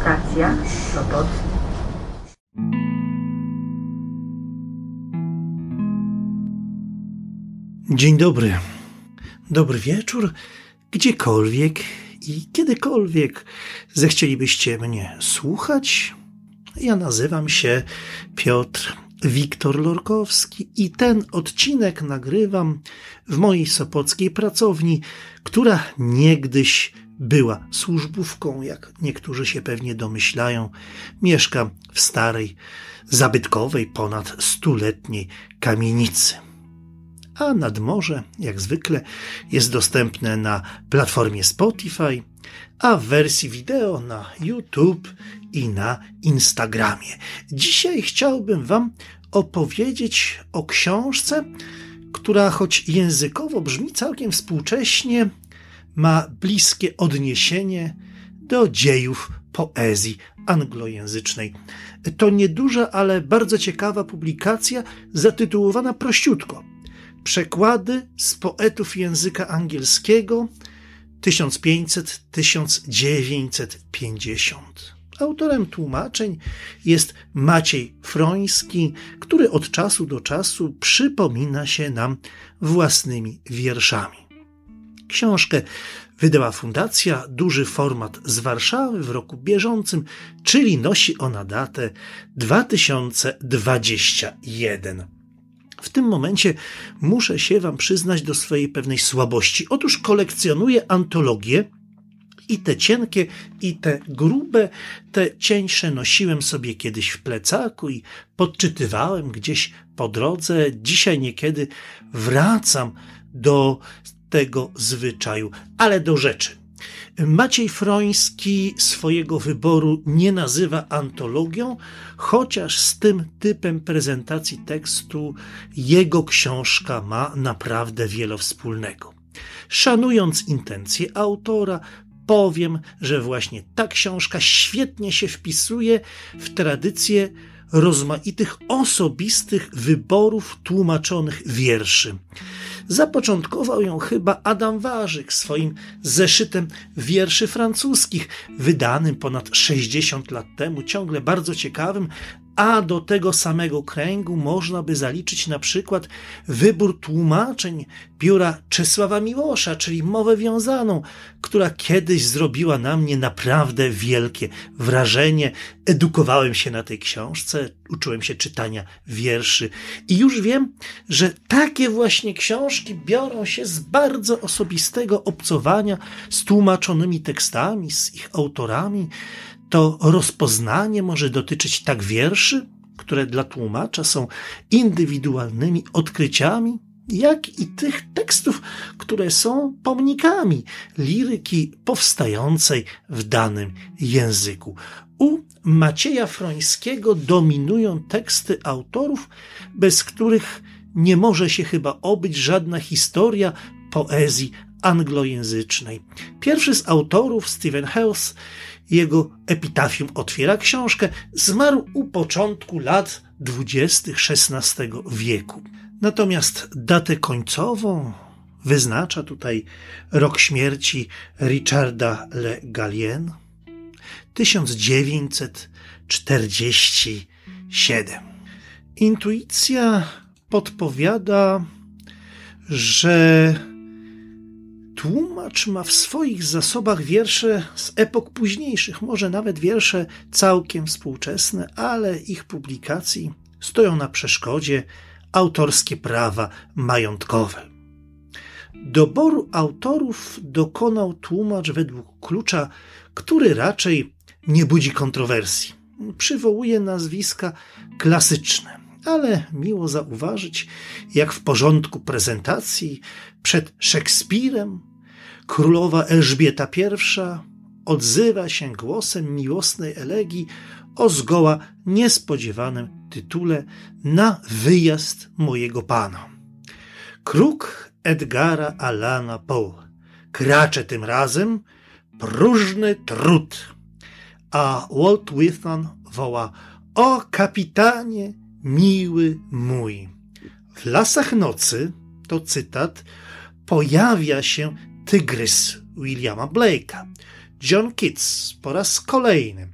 Stacja Sopot. Dzień dobry. Dobry wieczór, gdziekolwiek i kiedykolwiek zechcielibyście mnie słuchać. Ja nazywam się Piotr Wiktor Lorkowski i ten odcinek nagrywam w mojej sopockiej pracowni, która niegdyś była służbówką, jak niektórzy się pewnie domyślają. Mieszkam w starej, zabytkowej, ponad 100-letniej kamienicy. A nadmorze, jak zwykle, jest dostępne na platformie Spotify, a w wersji wideo na YouTube i na Instagramie. Dzisiaj chciałbym wam opowiedzieć o książce, która choć językowo brzmi całkiem współcześnie, ma bliskie odniesienie do dziejów poezji anglojęzycznej. To nieduża, ale bardzo ciekawa publikacja zatytułowana prościutko Przekłady z poetów języka angielskiego 1500-1950. Autorem tłumaczeń jest Maciej Froński, który od czasu do czasu przypomina się nam własnymi wierszami. Książkę wydała Fundacja Duży Format z Warszawy w roku bieżącym, czyli nosi ona datę 2021. W tym momencie muszę się wam przyznać do swojej pewnej słabości. Otóż kolekcjonuję antologie i te cienkie, i te grube. Te cieńsze nosiłem sobie kiedyś w plecaku i podczytywałem gdzieś po drodze. Dzisiaj niekiedy wracam do tego zwyczaju, ale do rzeczy. Maciej Froński swojego wyboru nie nazywa antologią, chociaż z tym typem prezentacji tekstu jego książka ma naprawdę wiele wspólnego. Szanując intencje autora, powiem, że właśnie ta książka świetnie się wpisuje w tradycję rozmaitych osobistych wyborów tłumaczonych wierszy. Zapoczątkował ją chyba Adam Warzyk swoim zeszytem wierszy francuskich, wydanym ponad 60 lat temu, ciągle bardzo ciekawym, a do tego samego kręgu można by zaliczyć na przykład wybór tłumaczeń pióra Czesława Miłosza, czyli Mowę wiązaną, która kiedyś zrobiła na mnie naprawdę wielkie wrażenie. Edukowałem się na tej książce, uczyłem się czytania wierszy i już wiem, że takie właśnie książki biorą się z bardzo osobistego obcowania z tłumaczonymi tekstami, z ich autorami. To rozpoznanie może dotyczyć tak wierszy, które dla tłumacza są indywidualnymi odkryciami, jak i tych tekstów, które są pomnikami liryki powstającej w danym języku. U Macieja Frońskiego dominują teksty autorów, bez których nie może się chyba obyć żadna historia poezji anglojęzycznej. Pierwszy z autorów, Stephen Hales, jego epitafium otwiera książkę, zmarł u początku lat 20. XVI wieku. Natomiast datę końcową wyznacza tutaj rok śmierci Richarda Le Gallienne, 1947. Intuicja podpowiada, że tłumacz ma w swoich zasobach wiersze z epok późniejszych, może nawet wiersze całkiem współczesne, ale ich publikacji stoją na przeszkodzie autorskie prawa majątkowe. Doboru autorów dokonał tłumacz według klucza, który raczej nie budzi kontrowersji. Przywołuje nazwiska klasyczne, ale miło zauważyć, jak w porządku prezentacji przed Szekspirem królowa Elżbieta I odzywa się głosem miłosnej elegii o zgoła niespodziewanym tytule Na wyjazd mojego pana. Kruk Edgara Allana Poe kracze tym razem próżny trud, a Walt Whitman woła: o kapitanie miły mój. W Lasach nocy, to cytat, pojawia się Tygrys Williama Blake'a. John Keats po raz kolejny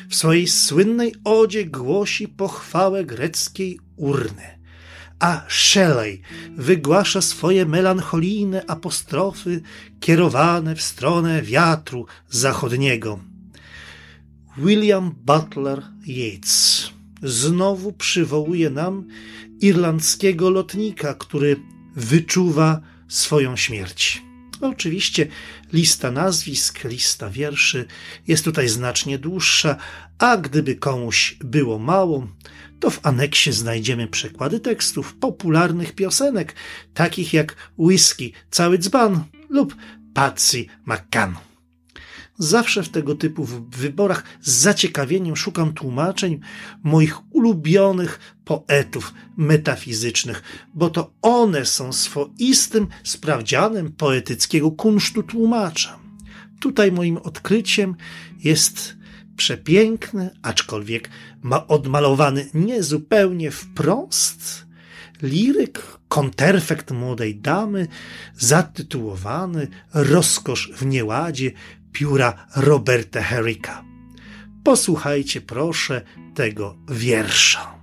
w swojej słynnej odzie głosi pochwałę greckiej urny, a Shelley wygłasza swoje melancholijne apostrofy kierowane w stronę wiatru zachodniego. William Butler Yeats znowu przywołuje nam irlandzkiego lotnika, który wyczuwa swoją śmierć. Oczywiście lista nazwisk, lista wierszy jest tutaj znacznie dłuższa, a gdyby komuś było mało, to w aneksie znajdziemy przekłady tekstów popularnych piosenek, takich jak Whisky, Cały dzban lub Patsy McCann. Zawsze w tego typu wyborach z zaciekawieniem szukam tłumaczeń moich ulubionych poetów metafizycznych, bo to one są swoistym sprawdzianem poetyckiego kunsztu tłumacza. Tutaj moim odkryciem jest przepiękny, aczkolwiek odmalowany niezupełnie wprost, liryk, konterfekt młodej damy, zatytułowany Rozkosz w nieładzie pióra Roberta Herricka. Posłuchajcie proszę tego wiersza.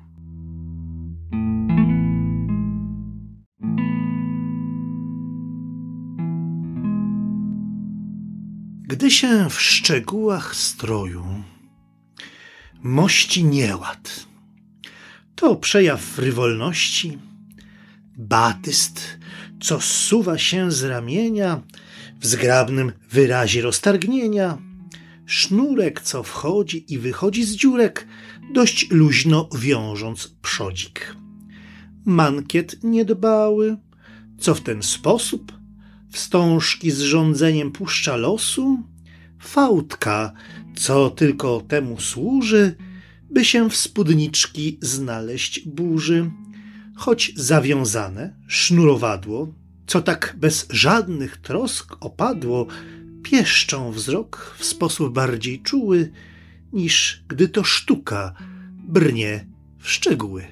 Gdy się w szczegółach stroju mości nieład, to przejaw frywolności, batyst, co zsuwa się z ramienia w zgrabnym wyrazie roztargnienia, sznurek, co wchodzi i wychodzi z dziurek, dość luźno wiążąc przodzik. Mankiet niedbały, co w ten sposób wstążki z rządzeniem puszcza losu, fałdka, co tylko temu służy, by się w spódniczki znaleźć burzy, choć zawiązane sznurowadło, co tak bez żadnych trosk opadło, pieszczą wzrok w sposób bardziej czuły, niż gdy to sztuka brnie w szczegóły.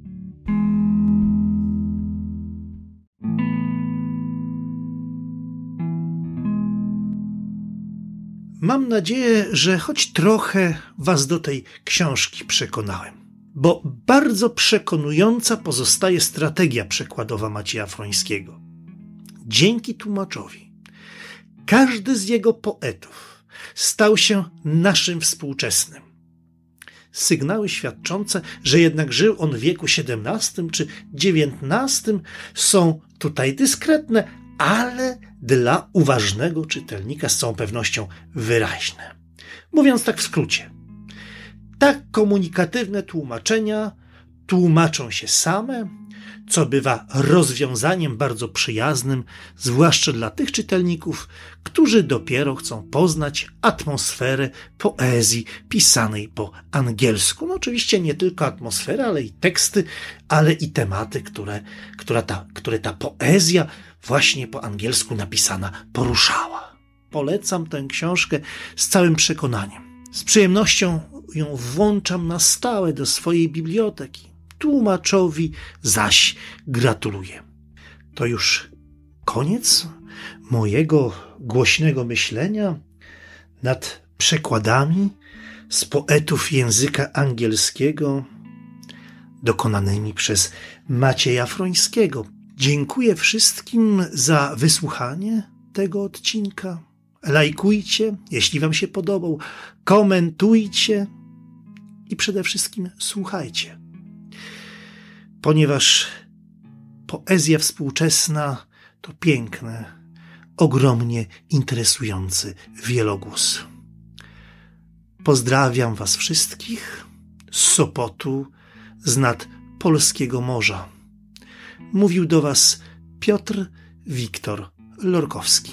Mam nadzieję, że choć trochę was do tej książki przekonałem, bo bardzo przekonująca pozostaje strategia przekładowa Macieja Frońskiego. Dzięki tłumaczowi każdy z jego poetów stał się naszym współczesnym. Sygnały świadczące, że jednak żył on w wieku XVII czy XIX są tutaj dyskretne, ale dla uważnego czytelnika z całą pewnością wyraźne. Mówiąc tak w skrócie, tak komunikatywne tłumaczenia tłumaczą się same, co bywa rozwiązaniem bardzo przyjaznym, zwłaszcza dla tych czytelników, którzy dopiero chcą poznać atmosferę poezji pisanej po angielsku. No oczywiście nie tylko atmosferę, ale i teksty, ale i tematy, które ta poezja właśnie po angielsku napisana poruszała. Polecam tę książkę z całym przekonaniem. Z przyjemnością ją włączam na stałe do swojej biblioteki. Tłumaczowi zaś gratuluję. To już koniec mojego głośnego myślenia nad przekładami z poetów języka angielskiego dokonanymi przez Macieja Frońskiego. Dziękuję wszystkim za wysłuchanie tego odcinka. Lajkujcie, jeśli wam się podobał, komentujcie i przede wszystkim słuchajcie. Ponieważ poezja współczesna to piękny, ogromnie interesujący wielogłos. Pozdrawiam was wszystkich z Sopotu, z nad polskiego morza. Mówił do was Piotr Wiktor Lorkowski.